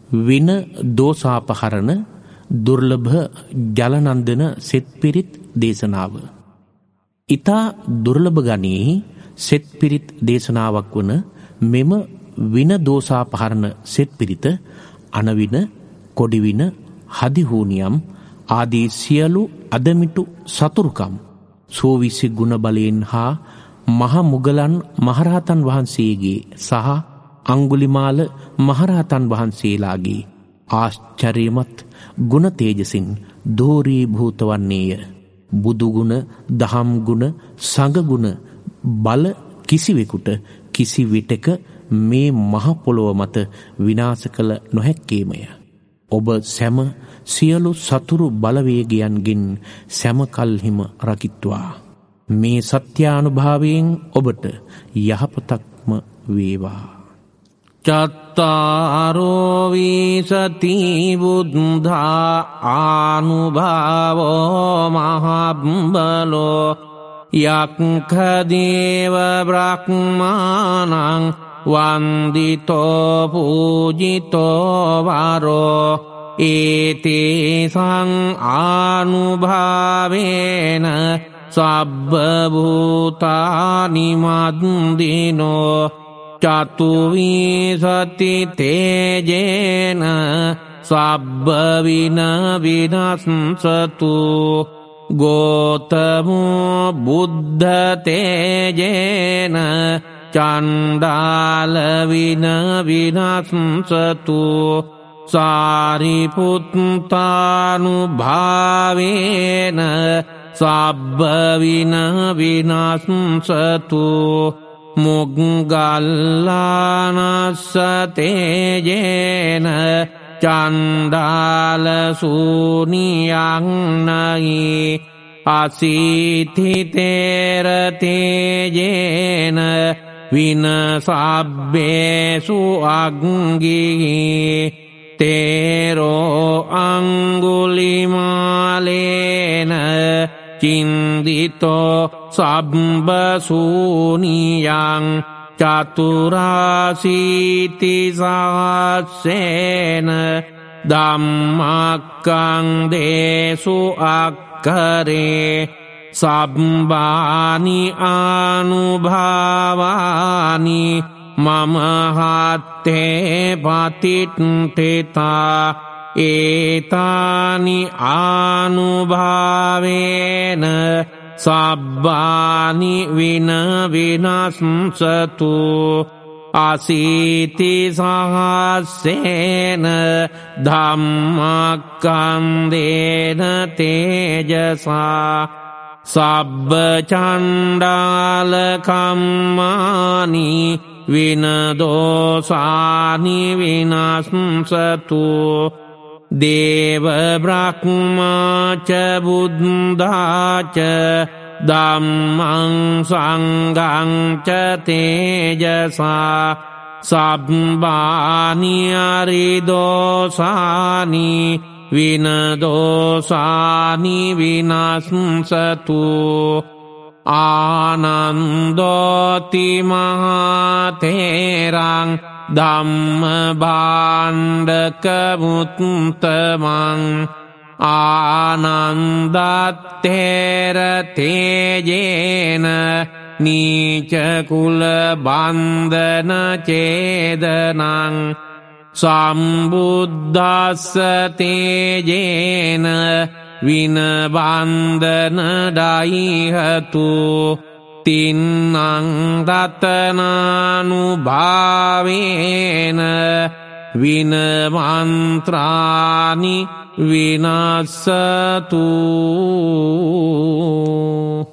වින දෝසාපහරණ දුර්ලභ ජලනන්දන සෙත් පිරිත් දේශනාව. ඊතා දුර්ලභ ගණයේ සෙත් පිරිත් දේශනාවක් වන මෙම වින දෝසාපහරණ සෙත් පිරිත අනවින, කොඩිවින, හදිහූනියම් ආදී සියලු අදමිටු සතුරුකම් සෝවිසි ගුණ බලයෙන් හා මහ මුගලන් මහරහතන් වහන්සේගේ සහ අංගුලිමාල මහරහතන් වහන්සේලාගේ ආශ්චර්යමත් ගුණ තේජසින් දෝරීභූත වන්නේය. බුදුගුණ, දහම් ගුණ, සංඝගුණ බල කිසිවෙකුට කිසි විටක මේ මහ පොළොව මත විනාශ කළ නොහැක්කේමය. ඔබ සැම සියලු සතුරු බලවේගයන්ගෙන් සැම කල්හිම රකිත්වා. මේ සත්‍යානුභාවයෙන් ඔබට යහපතක්ම වේවා. චත්තාරෝ විසති බුද්ධා ආනුභාවෝ මහබ්බලෝ යක්ඛ දේව බ්‍රහ්මාණං වන්දිතෝ පූජිතෝ වරෝ ඒතේසං ආනුභාවේන සබ්බ භූතානි මද්දිනෝ චතුවිසති තේජේන සබ්බ වින විනස්සතු ගෝතමෝ බුද්ධ තේජේන චණ්ඩාල වින විනස්සතු සාරිපුත්තානුභාවේන සබ්බ වින විනස්සතු මුග්ගල්ලානස්ස තේජේන චණ්ඩාල සූනියං නයි අසීතිතේර තේජේන විනසබ්බේසු අග්ගී තේරෝ අංගුලිමාලේන චින්දිතෝ සබ්බසූනියං චතුරාසීති සහස්සේන ධම්මක්ඛං දේසු අක්ඛරේ සබ්බානි ආනුභාවානි මම හත්තේ පතිට්ඨිතා ඒතානි ආනුභාවේන සබ්බානි වින විනස්සතු අසීති සහස්සේන ධම්මක්ඛං දේන තේජසා සබ්බ චණ්ඩාල කම්මානි වින දෝසානි විනස්සතු දේව බ්‍රහ්මා ච බුද්ධා ච ධම්මං සංඝං ච තේජසා සබ්බානි අරිදෝසානි වින දෝසානි විනස්සතු ආනන්දෝති මහතේරං ධම්ම භාණ්ඩක මුත්තමං ආනන්දත්තේර තේජේන නීච කුල බන්ධන චේදනං සම්බුද්දස්ස තේජේන වින බන්ධන ඩයිහතු තින්නං රතනානුභාවේන වින මන්ත්‍රානි විනස්සතු.